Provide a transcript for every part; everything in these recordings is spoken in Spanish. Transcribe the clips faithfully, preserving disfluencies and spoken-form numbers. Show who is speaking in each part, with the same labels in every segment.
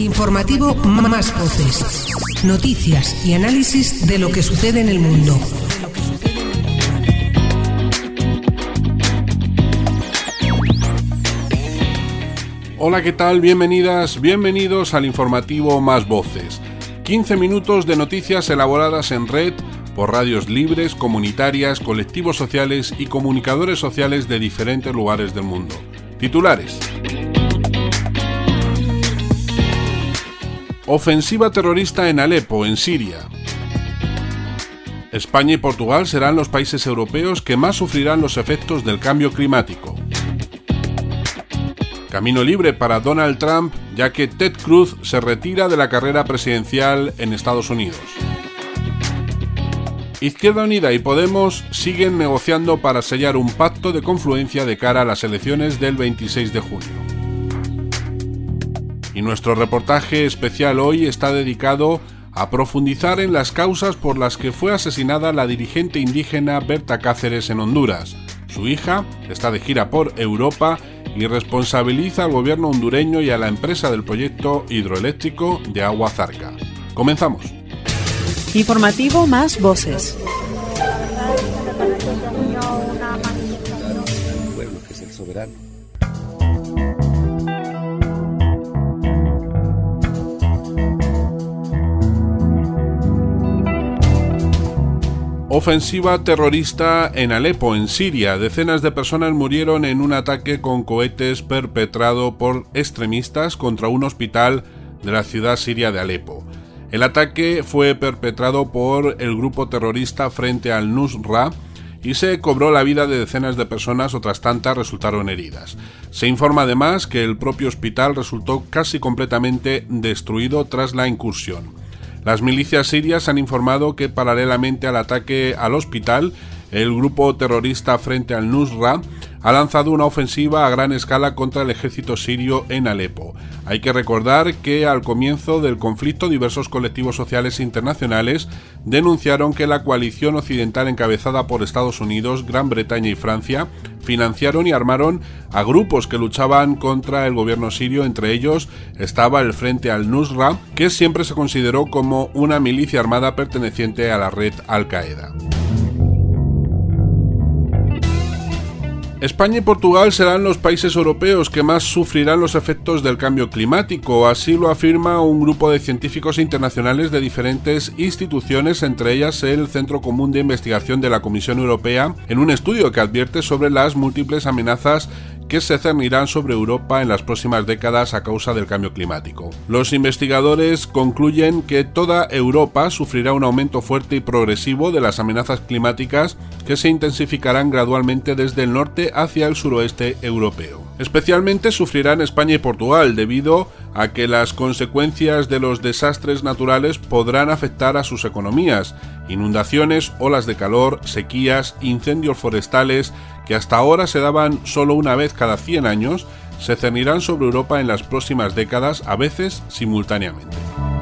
Speaker 1: Informativo Más Voces. Noticias y análisis de lo que sucede en el mundo.
Speaker 2: Hola, ¿qué tal? Bienvenidas, bienvenidos al Informativo Más Voces. quince minutos de noticias elaboradas en red por radios libres, comunitarias, colectivos sociales y comunicadores sociales de diferentes lugares del mundo. Titulares. Ofensiva terrorista en Alepo, en Siria. España y Portugal serán los países europeos que más sufrirán los efectos del cambio climático. Camino libre para Donald Trump, ya que Ted Cruz se retira de la carrera presidencial en Estados Unidos. Izquierda Unida y Podemos siguen negociando para sellar un pacto de confluencia de cara a las elecciones del veintiséis de junio. Y nuestro reportaje especial hoy está dedicado a profundizar en las causas por las que fue asesinada la dirigente indígena Berta Cáceres en Honduras. Su hija está de gira por Europa y responsabiliza al gobierno hondureño y a la empresa del proyecto hidroeléctrico de Agua Zarca. Comenzamos.
Speaker 3: Informativo Más Voces.
Speaker 4: El pueblo, que es el soberano.
Speaker 2: Ofensiva terrorista en Alepo, en Siria. Decenas de personas murieron en un ataque con cohetes perpetrado por extremistas contra un hospital de la ciudad siria de Alepo. El ataque fue perpetrado por el grupo terrorista Frente al-Nusra y se cobró la vida de decenas de personas, otras tantas resultaron heridas. Se informa además que el propio hospital resultó casi completamente destruido tras la incursión. Las milicias sirias han informado que paralelamente al ataque al hospital, el grupo terrorista Frente al-Nusra ha lanzado una ofensiva a gran escala contra el ejército sirio en Alepo. Hay que recordar que al comienzo del conflicto diversos colectivos sociales internacionales denunciaron que la coalición occidental encabezada por Estados Unidos, Gran Bretaña y Francia financiaron y armaron a grupos que luchaban contra el gobierno sirio. Entre ellos estaba el Frente al-Nusra, que siempre se consideró como una milicia armada perteneciente a la red Al-Qaeda. España y Portugal serán los países europeos que más sufrirán los efectos del cambio climático, así lo afirma un grupo de científicos internacionales de diferentes instituciones, entre ellas el Centro Común de Investigación de la Comisión Europea, en un estudio que advierte sobre las múltiples amenazas que se cernirán sobre Europa en las próximas décadas a causa del cambio climático. Los investigadores concluyen que toda Europa sufrirá un aumento fuerte y progresivo de las amenazas climáticas que se intensificarán gradualmente desde el norte hacia el suroeste europeo. Especialmente sufrirán España y Portugal debido a que las consecuencias de los desastres naturales podrán afectar a sus economías. Inundaciones, olas de calor, sequías, incendios forestales que hasta ahora se daban solo una vez cada cien años, se cernirán sobre Europa en las próximas décadas, a veces simultáneamente.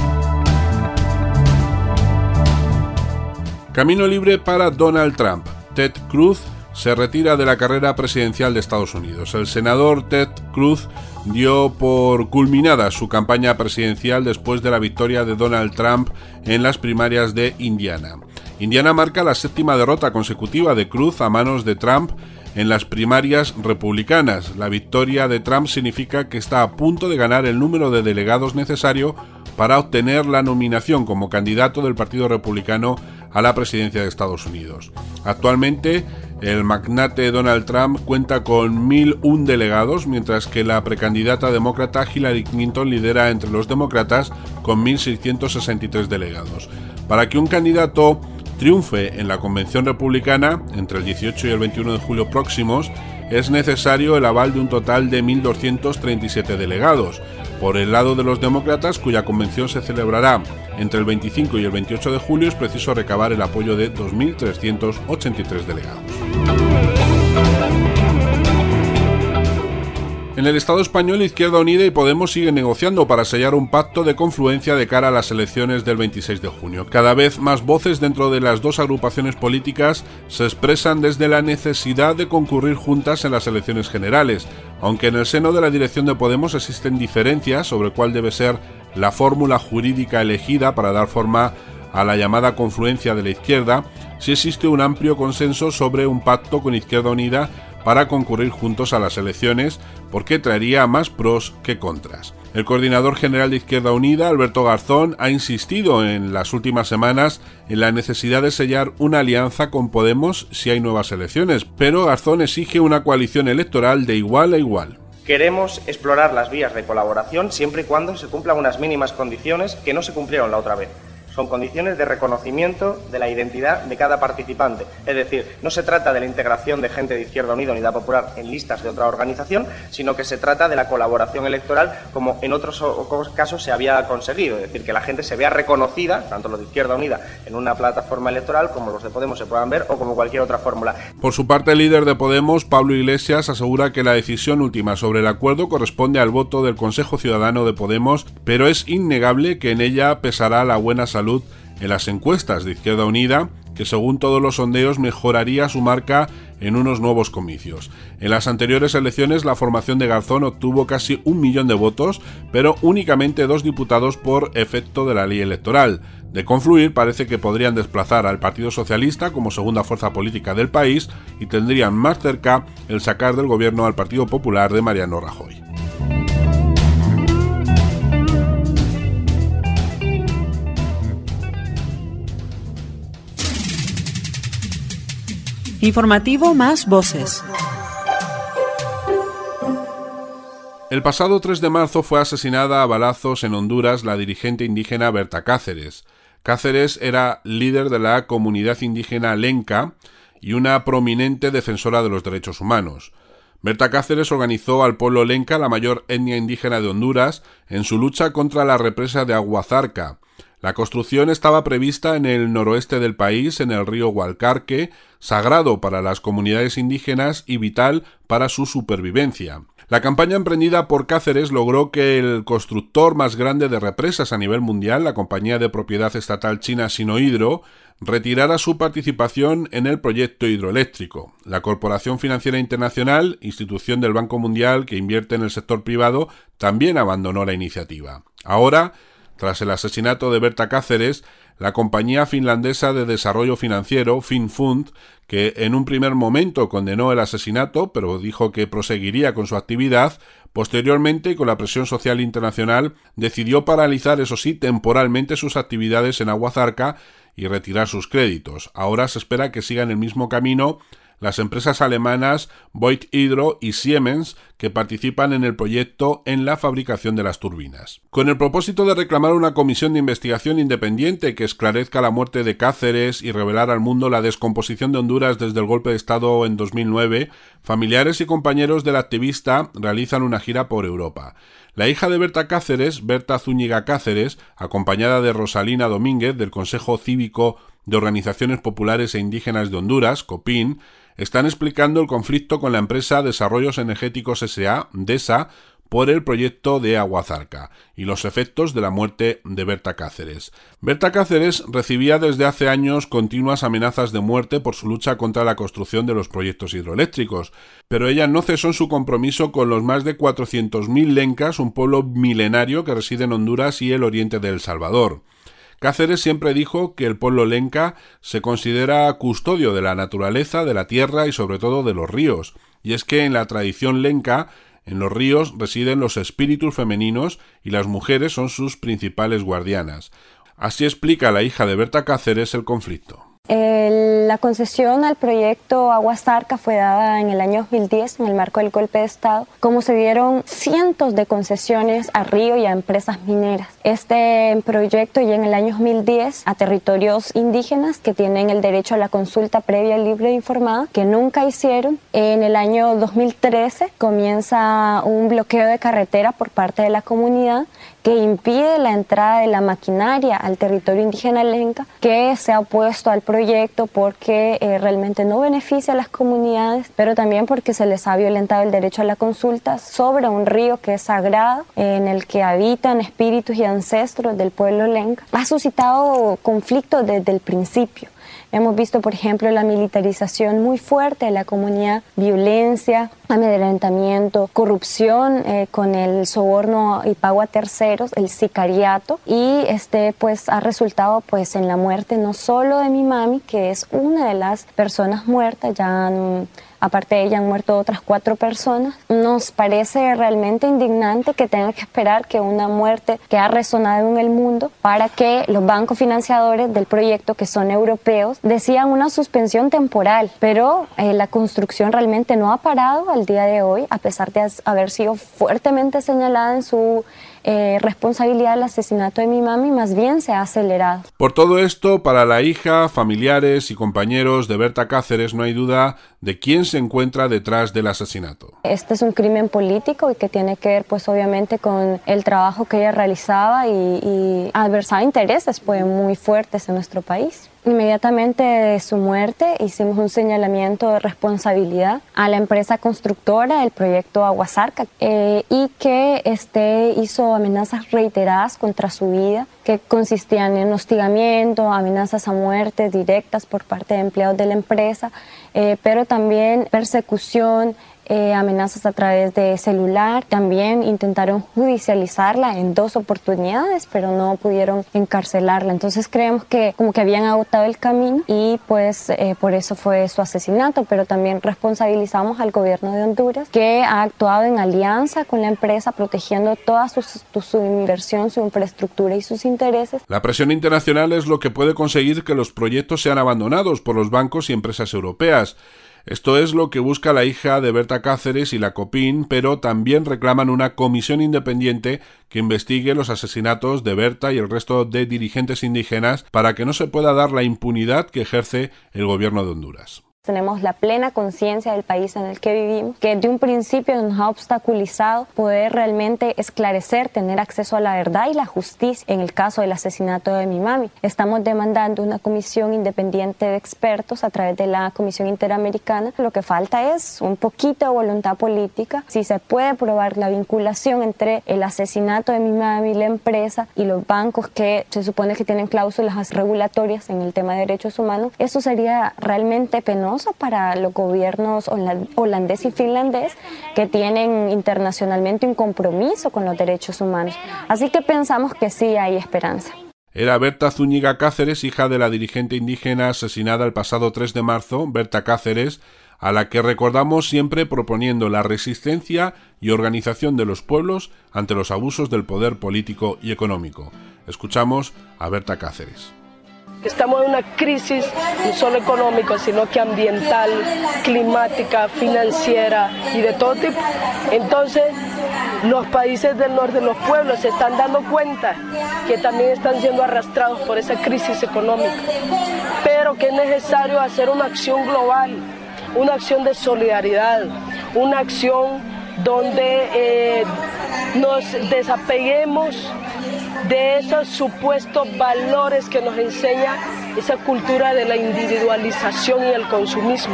Speaker 2: Camino libre para Donald Trump. Ted Cruz se retira de la carrera presidencial de Estados Unidos. El senador Ted Cruz dio por culminada su campaña presidencial después de la victoria de Donald Trump en las primarias de Indiana. Indiana marca la séptima derrota consecutiva de Cruz a manos de Trump en las primarias republicanas. La victoria de Trump significa que está a punto de ganar el número de delegados necesario para obtener la nominación como candidato del Partido Republicano a la presidencia de Estados Unidos. Actualmente, el magnate Donald Trump cuenta con mil uno delegados, mientras que la precandidata demócrata Hillary Clinton lidera entre los demócratas con mil seiscientos sesenta y tres delegados. Para que un candidato triunfe en la convención republicana entre el dieciocho y el veintiuno de julio próximos, es necesario el aval de un total de mil doscientos treinta y siete delegados. Por el lado de los demócratas, cuya convención se celebrará entre el veinticinco y el veintiocho de julio, es preciso recabar el apoyo de dos mil trescientos ochenta y tres delegados. En el Estado español, Izquierda Unida y Podemos siguen negociando para sellar un pacto de confluencia de cara a las elecciones del veintiséis de junio. Cada vez más voces dentro de las dos agrupaciones políticas se expresan desde la necesidad de concurrir juntas en las elecciones generales, aunque en el seno de la dirección de Podemos existen diferencias sobre cuál debe ser la fórmula jurídica elegida para dar forma a la llamada confluencia de la izquierda, si existe un amplio consenso sobre un pacto con Izquierda Unida para concurrir juntos a las elecciones, porque traería más pros que contras. El coordinador general de Izquierda Unida, Alberto Garzón, ha insistido en las últimas semanas en la necesidad de sellar una alianza con Podemos si hay nuevas elecciones, pero Garzón exige una coalición electoral de igual a igual.
Speaker 4: Queremos explorar las vías de colaboración siempre y cuando se cumplan unas mínimas condiciones que no se cumplieron la otra vez. Son condiciones de reconocimiento de la identidad de cada participante. Es decir, no se trata de la integración de gente de Izquierda Unida o Unidad Popular en listas de otra organización, sino que se trata de la colaboración electoral como en otros casos se había conseguido. Es decir, que la gente se vea reconocida, tanto los de Izquierda Unida en una plataforma electoral como los de Podemos se puedan ver o como cualquier otra fórmula.
Speaker 2: Por su parte, el líder de Podemos, Pablo Iglesias, asegura que la decisión última sobre el acuerdo corresponde al voto del Consejo Ciudadano de Podemos, pero es innegable que en ella pesará la buena salud en las encuestas de Izquierda Unida, que según todos los sondeos mejoraría su marca en unos nuevos comicios. En las anteriores elecciones la formación de Garzón obtuvo casi un millón de votos, pero únicamente dos diputados por efecto de la ley electoral. De confluir, parece que podrían desplazar al Partido Socialista como segunda fuerza política del país y tendrían más cerca el sacar del gobierno al Partido Popular de Mariano Rajoy.
Speaker 3: Informativo Más Voces.
Speaker 2: El pasado tres de marzo fue asesinada a balazos en Honduras la dirigente indígena Berta Cáceres. Cáceres era líder de la comunidad indígena Lenca y una prominente defensora de los derechos humanos. Berta Cáceres organizó al pueblo Lenca, la mayor etnia indígena de Honduras, en su lucha contra la represa de Aguazarca. La construcción estaba prevista en el noroeste del país, en el río Gualcarque, sagrado para las comunidades indígenas y vital para su supervivencia. La campaña emprendida por Cáceres logró que el constructor más grande de represas a nivel mundial, la compañía de propiedad estatal china Sinohydro, retirara su participación en el proyecto hidroeléctrico. La Corporación Financiera Internacional, institución del Banco Mundial que invierte en el sector privado, también abandonó la iniciativa. Ahora, tras el asesinato de Berta Cáceres, la compañía finlandesa de desarrollo financiero, Finnfund, que en un primer momento condenó el asesinato, pero dijo que proseguiría con su actividad, posteriormente, con la presión social internacional, decidió paralizar, eso sí, temporalmente sus actividades en Aguazarca y retirar sus créditos. Ahora se espera que sigan el mismo camino las empresas alemanas Voith Hydro y Siemens, que participan en el proyecto en la fabricación de las turbinas. Con el propósito de reclamar una comisión de investigación independiente que esclarezca la muerte de Cáceres y revelar al mundo la descomposición de Honduras desde el golpe de Estado en dos mil nueve, familiares y compañeros del activista realizan una gira por Europa. La hija de Berta Cáceres, Berta Zúñiga Cáceres, acompañada de Rosalina Domínguez del Consejo Cívico de Organizaciones Populares e Indígenas de Honduras, COPIN, están explicando el conflicto con la empresa Desarrollos Energéticos S A, DESA, por el proyecto de Aguazarca y los efectos de la muerte de Berta Cáceres. Berta Cáceres recibía desde hace años continuas amenazas de muerte por su lucha contra la construcción de los proyectos hidroeléctricos, pero ella no cesó en su compromiso con los más de cuatrocientos mil lencas, un pueblo milenario que reside en Honduras y el oriente de El Salvador. Cáceres siempre dijo que el pueblo lenca se considera custodio de la naturaleza, de la tierra y sobre todo de los ríos, y es que en la tradición lenca, en los ríos residen los espíritus femeninos y las mujeres son sus principales guardianas. Así explica la hija de Berta Cáceres el conflicto.
Speaker 5: El, la concesión al proyecto Aguazarca fue dada en el año dos mil diez en el marco del golpe de Estado, como se dieron cientos de concesiones a río y a empresas mineras. Este proyecto ya en el año dos mil diez a territorios indígenas que tienen el derecho a la consulta previa, libre e informada, que nunca hicieron. En el año dos mil trece comienza un bloqueo de carretera por parte de la comunidad que impide la entrada de la maquinaria al territorio indígena lenca, que se ha opuesto al proyecto porque eh, realmente no beneficia a las comunidades, pero también porque se les ha violentado el derecho a la consulta sobre un río que es sagrado, en el que habitan espíritus y ancestros del pueblo lenca. Ha suscitado conflictos desde el principio. Hemos visto, por ejemplo, la militarización muy fuerte de la comunidad, violencia, amedrentamiento, corrupción eh, con el soborno y pago a terceros, el sicariato, y este pues ha resultado pues en la muerte no solo de mi mami, que es una de las personas muertas, ya han, aparte de ella han muerto otras cuatro personas. Nos parece realmente indignante que tenga que esperar que una muerte que ha resonado en el mundo para que los bancos financiadores del proyecto, que son europeos, decidan una suspensión temporal, pero eh, la construcción realmente no ha parado al día de hoy, a pesar de haber sido fuertemente señalada en su Eh, responsabilidad del asesinato de mi mami, más bien se ha acelerado.
Speaker 2: Por todo esto, para la hija, familiares y compañeros de Berta Cáceres no hay duda de quién se encuentra detrás del asesinato.
Speaker 5: Este es un crimen político y que tiene que ver pues obviamente con el trabajo que ella realizaba y, y adversaba intereses pues muy fuertes en nuestro país. Inmediatamente de su muerte hicimos un señalamiento de responsabilidad a la empresa constructora del proyecto Aguasarca eh, y que este hizo amenazas reiteradas contra su vida, que consistían en hostigamiento, amenazas a muerte directas por parte de empleados de la empresa, eh, pero también persecución, Eh, amenazas a través de celular. También intentaron judicializarla en dos oportunidades, pero no pudieron encarcelarla. Entonces creemos que como que habían agotado el camino y pues eh, por eso fue su asesinato, pero también responsabilizamos al gobierno de Honduras, que ha actuado en alianza con la empresa, protegiendo toda su, su inversión, su infraestructura y sus intereses.
Speaker 2: La presión internacional es lo que puede conseguir que los proyectos sean abandonados por los bancos y empresas europeas. Esto es lo que busca la hija de Berta Cáceres y la COPIN, pero también reclaman una comisión independiente que investigue los asesinatos de Berta y el resto de dirigentes indígenas para que no se pueda dar la impunidad que ejerce el gobierno de Honduras.
Speaker 5: Tenemos la plena conciencia del país en el que vivimos, que de un principio nos ha obstaculizado poder realmente esclarecer, tener acceso a la verdad y la justicia en el caso del asesinato de mi mami. Estamos demandando una comisión independiente de expertos a través de la Comisión Interamericana. Lo que falta es un poquito de voluntad política. Si se puede probar la vinculación entre el asesinato de mi mami, la empresa y los bancos que se supone que tienen cláusulas regulatorias en el tema de derechos humanos, eso sería realmente penoso para los gobiernos holandés y finlandés, que tienen internacionalmente un compromiso con los derechos humanos. Así que pensamos que sí hay esperanza.
Speaker 2: Era Berta Zúñiga Cáceres, hija de la dirigente indígena asesinada el pasado tres de marzo, Berta Cáceres, a la que recordamos siempre proponiendo la resistencia y organización de los pueblos ante los abusos del poder político y económico. Escuchamos a Berta Cáceres.
Speaker 6: Estamos en una crisis no solo económica, sino que ambiental, climática, financiera y de todo tipo. Entonces, los países del norte, los pueblos, se están dando cuenta que también están siendo arrastrados por esa crisis económica, pero que es necesario hacer una acción global, una acción de solidaridad, una acción donde eh, nos desapeguemos de esos supuestos valores que nos enseña esa cultura de la individualización y el consumismo.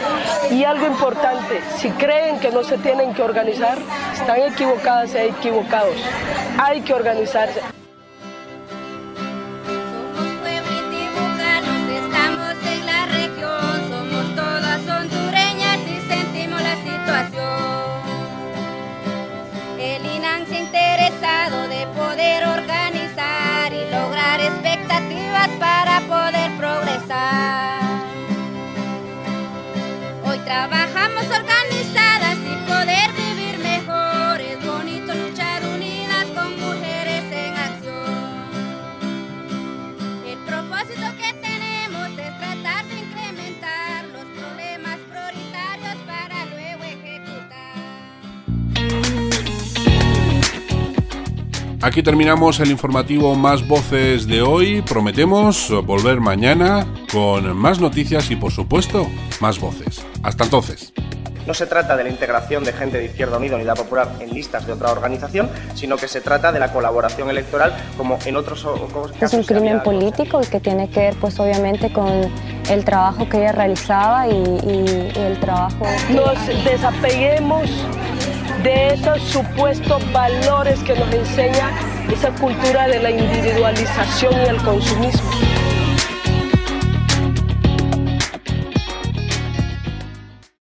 Speaker 6: Y algo importante, si creen que no se tienen que organizar, están equivocadas y equivocados. Hay que organizarse.
Speaker 7: Para poder progresar. Hoy trabajamos organizadas y poder vivir mejor. Es bonito luchar unidas con mujeres en acción. El propósito que tenemos es tratar de incrementar los problemas prioritarios para luego ejecutar.
Speaker 2: Aquí terminamos el informativo Más Voces de hoy. Prometemos volver mañana con más noticias y, por supuesto, más voces. Hasta entonces.
Speaker 4: No se trata de la integración de gente de Izquierda Unida, Unidad Popular en listas de otra organización, sino que se trata de la colaboración electoral como en otros casos.
Speaker 5: Es un crimen político y que tiene que ver pues obviamente con el trabajo que ella realizaba y, y, y el trabajo...
Speaker 6: Nos desapeguemos de esos supuestos valores que nos enseña esa cultura de la individualización y el consumismo.